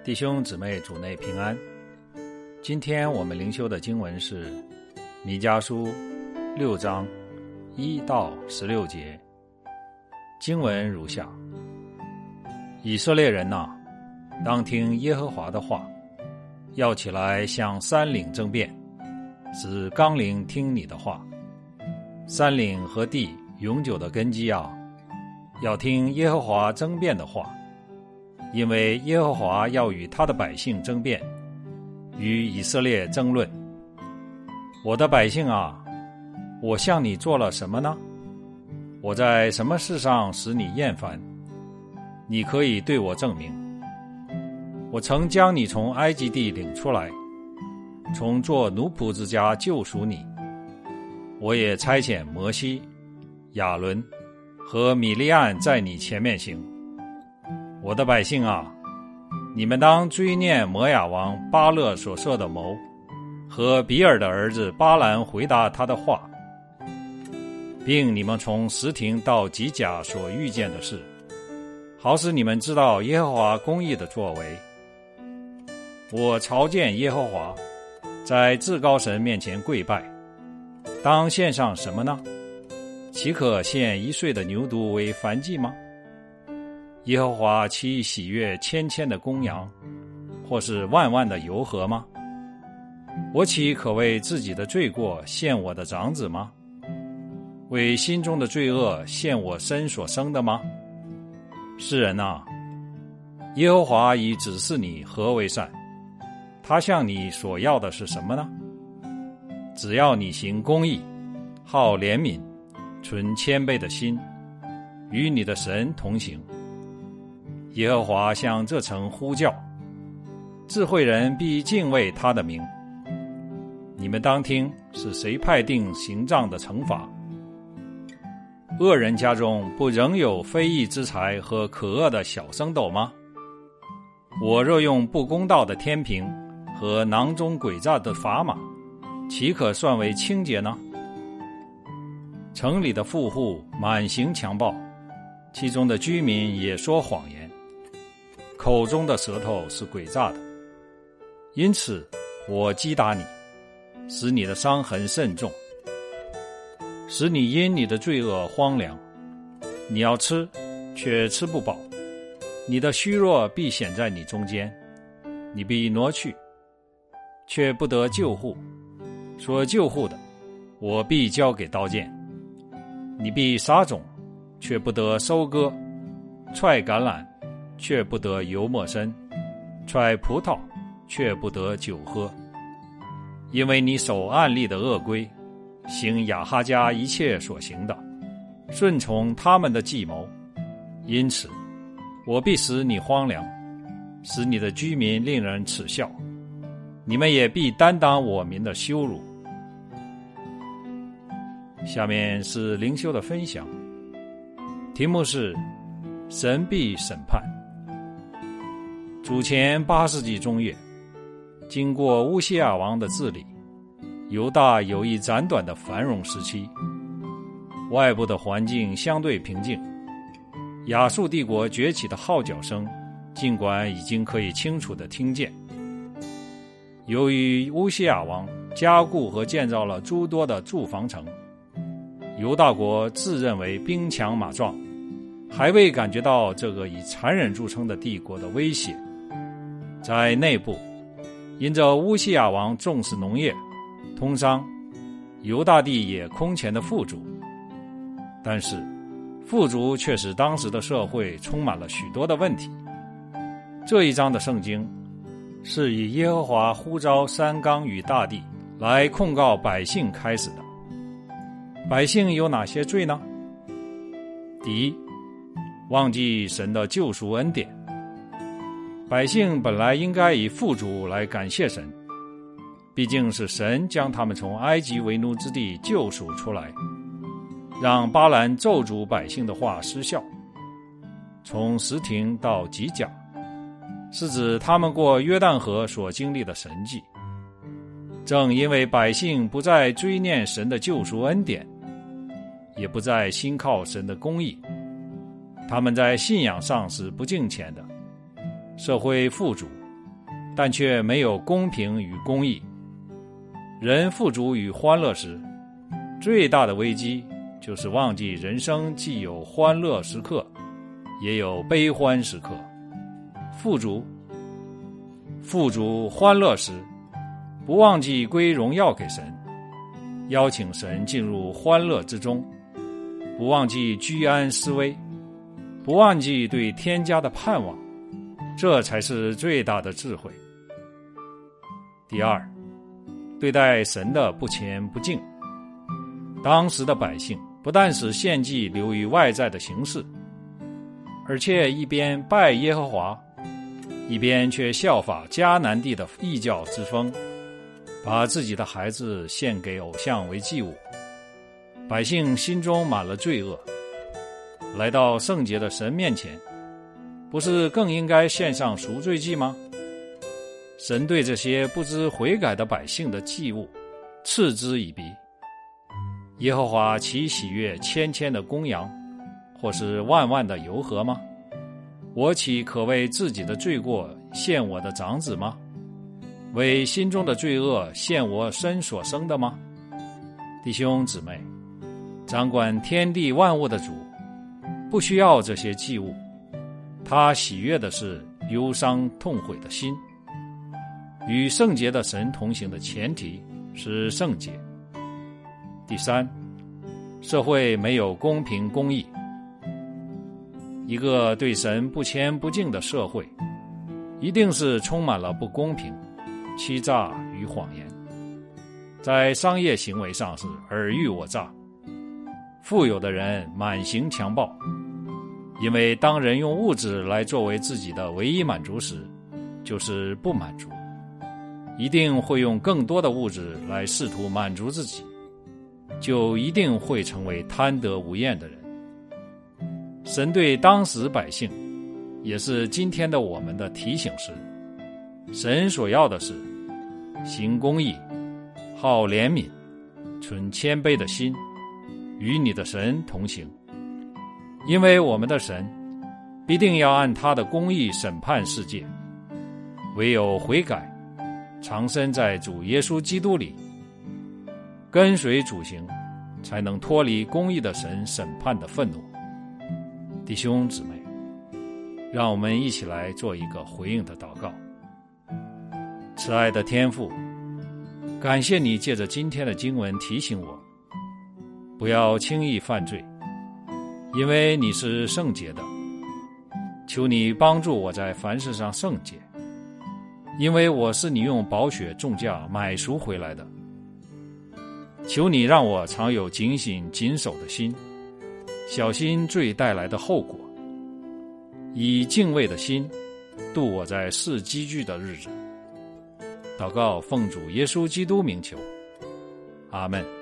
弟兄姊妹主内平安。今天我们灵修的经文是弥迦书6章1到16节。经文如下：以色列人哪，当听耶和华的话，要起来向山岭争辩，使纲领听你的话。山岭和地永久的根基啊，要听耶和华争辩的话。因为耶和华要与他的百姓争辩，与以色列争论。我的百姓啊，我向你做了什么呢？我在什么事上使你厌烦？你可以对我证明。我曾将你从埃及地领出来，从做奴仆之家救赎你。我也差遣摩西、亚伦和米利暗在你前面行。我的百姓啊，你们当追念摩亚王巴勒所设的谋，和比尔的儿子巴兰回答他的话，并你们从实亭到吉甲所遇见的事，好使你们知道耶和华公义的作为。我朝见耶和华，在至高神面前跪拜，当献上什么呢？岂可献1岁的牛犊为燔祭吗？耶和华岂喜悦千的公羊，或是万的油河吗？我岂可为自己的罪过献我的长子吗？为心中的罪恶献我身所生的吗？世人啊，耶和华已指示你何为善，他向你所要的是什么呢？只要你行公义，好怜悯，存谦卑的心，与你的神同行。耶和华向这城呼叫，智慧人必敬畏他的名。你们当听，是谁派定刑杖的惩罚？恶人家中不仍有非义之财和可恶的小升斗吗？我若用不公道的天平和囊中诡诈的砝码，岂可算为清洁呢？城里的富户满行强暴，其中的居民也说谎言，口中的舌头是诡诈的。因此我击打你，使你的伤痕甚重，使你因你的罪恶荒凉。你要吃，却吃不饱，你的虚弱必显在你中间，你必挪去，却不得救护。所救护的，我必交给刀剑。你必撒种，却不得收割；踹橄榄，却不得油抹身；踹葡萄，却不得酒喝。因为你守暗例的恶规，行亚哈家一切所行的，顺从他们的计谋，因此我必使你荒凉，使你的居民令人耻笑，你们也必担当我民的羞辱。下面是灵修的分享，题目是神必审判。主前8世纪中叶，经过乌西亚王的治理，犹大有一暂短的繁荣时期，外部的环境相对平静，亚述帝国崛起的号角声尽管已经可以清楚地听见。由于乌西亚王加固和建造了诸多的住房城，犹大国自认为兵强马壮，还未感觉到这个以残忍著称的帝国的威胁。在内部，因着乌西亚王重视农业、通商，犹大地也空前的富足。但是富足却使当时的社会充满了许多的问题。这一章的圣经是以耶和华呼召山冈与大地来控告百姓开始的。百姓有哪些罪呢？第一，忘记神的救赎恩典。百姓本来应该以富足来感谢神，毕竟是神将他们从埃及为奴之地救赎出来，让巴兰咒诅百姓的话失效。从实亭到吉甲，是指他们过约旦河所经历的神迹。正因为百姓不再追念神的救赎恩典，也不再信靠神的公义，他们在信仰上是不敬虔的，社会富足， 但却没有公平与公义。人富足与欢乐时，最大的危机就是忘记人生既有欢乐时刻，也有悲欢时刻。富足欢乐时，不忘记归荣耀给神，邀请神进入欢乐之中，不忘记居安思危，不忘记对天家的盼望，这才是最大的智慧。第二，对待神的不虔不敬。当时的百姓不但使献祭流于外在的形式，而且一边拜耶和华，一边却效法迦南地的异教之风，把自己的孩子献给偶像为祭物。百姓心中满了罪恶，来到圣洁的神面前，不是更应该献上赎罪祭吗？神对这些不知悔改的百姓的祭物嗤之以鼻。耶和华岂喜悦千千的公羊，或是万万的油河吗？我岂可为自己的罪过献我的长子吗？为心中的罪恶献我身所生的吗？弟兄姊妹，掌管天地万物的主不需要这些祭物，他喜悦的是忧伤痛悔的心。与圣洁的神同行的前提是圣洁。第三，社会没有公平公义。一个对神不虔不敬的社会，一定是充满了不公平、欺诈与谎言。在商业行为上是尔虞我诈，富有的人满行强暴，因为当人用物质来作为自己的唯一满足时，就是不满足，一定会用更多的物质来试图满足自己，就一定会成为贪得无厌的人。神对当时百姓，也是今天的我们的提醒是：神所要的是行公义、好怜悯、存谦卑的心，与你的神同行。因为我们的神必定要按他的公义审判世界，唯有悔改，藏身在主耶稣基督里，跟随主行，才能脱离公义的神审判的愤怒。弟兄姊妹，让我们一起来做一个回应的祷告。慈爱的天父，感谢你借着今天的经文提醒我，不要轻易犯罪，因为你是圣洁的。求你帮助我在凡事上圣洁，因为我是你用宝血重价买赎回来的。求你让我常有警醒谨守的心，小心罪带来的后果，以敬畏的心度我在世积聚的日子。祷告奉主耶稣基督名求，阿们。